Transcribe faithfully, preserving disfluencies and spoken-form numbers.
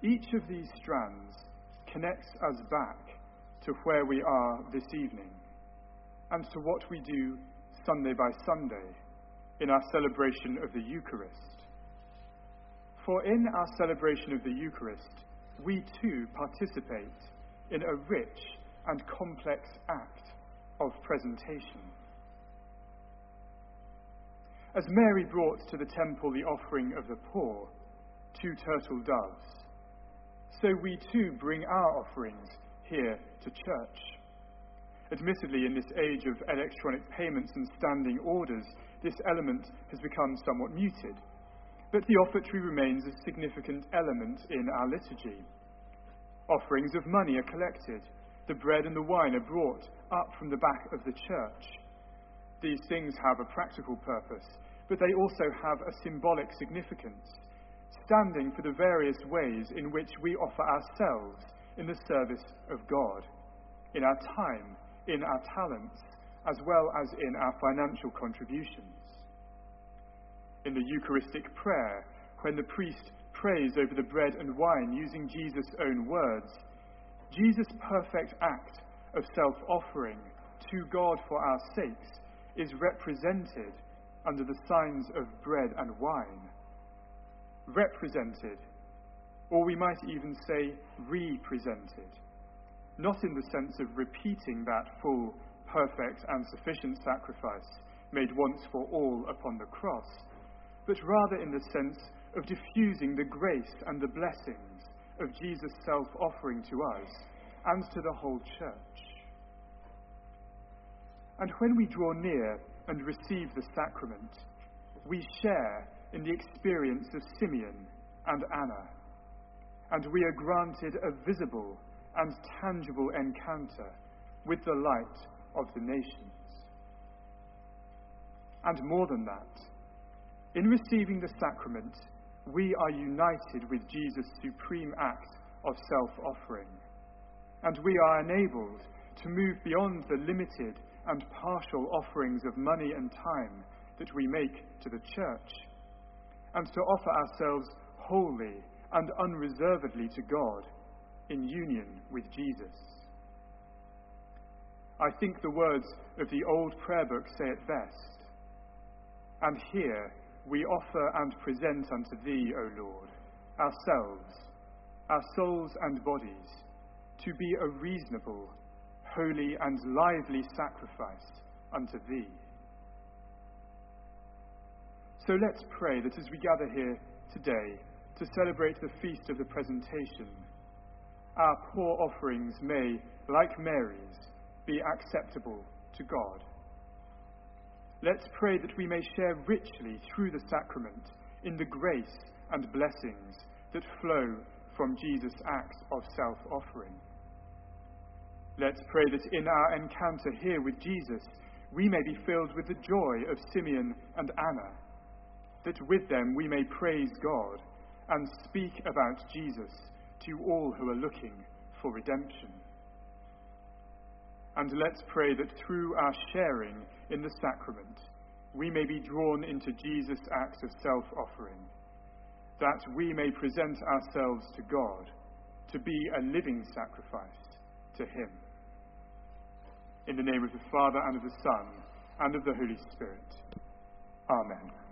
Each of these strands connects us back to where we are this evening and to what we do Sunday by Sunday in our celebration of the Eucharist. For in our celebration of the Eucharist, we too participate in a rich and complex act of presentation. As Mary brought to the temple the offering of the poor, two turtle doves, so we too bring our offerings here to church. Admittedly, in this age of electronic payments and standing orders, this element has become somewhat muted, but the offertory remains a significant element in our liturgy. Offerings of money are collected, the bread and the wine are brought up from the back of the church. These things have a practical purpose, but they also have a symbolic significance, standing for the various ways in which we offer ourselves in the service of God, in our time, in our talents, as well as in our financial contributions. In the Eucharistic prayer, when the priest prays over the bread and wine using Jesus' own words, Jesus' perfect act of self-offering to God for our sakes is represented under the signs of bread and wine. Represented, or we might even say represented, not in the sense of repeating that full, perfect and sufficient sacrifice made once for all upon the cross, but rather in the sense of diffusing the grace and the blessings of Jesus' self-offering to us and to the whole church. And when we draw near and receive the sacrament, we share in the experience of Simeon and Anna, and we are granted a visible and tangible encounter with the light of the nations. And more than that, in receiving the sacrament, we are united with Jesus' supreme act of self-offering, and we are enabled to move beyond the limited and partial offerings of money and time that we make to the church, and to offer ourselves wholly and unreservedly to God in union with Jesus. I think the words of the old prayer book say it best. And here we offer and present unto Thee, O Lord, ourselves, our souls and bodies, to be a reasonable, holy and lively sacrifice unto Thee. So let's pray that as we gather here today to celebrate the feast of the presentation, our poor offerings may, like Mary's, be acceptable to God. Let's pray that we may share richly through the sacrament in the grace and blessings that flow from Jesus' act of self-offering. Let's pray that in our encounter here with Jesus, we may be filled with the joy of Simeon and Anna, that with them we may praise God and speak about Jesus to all who are looking for redemption. And let's pray that through our sharing in the sacrament, we may be drawn into Jesus' act of self-offering, that we may present ourselves to God to be a living sacrifice to Him. In the name of the Father, and of the Son, and of the Holy Spirit. Amen.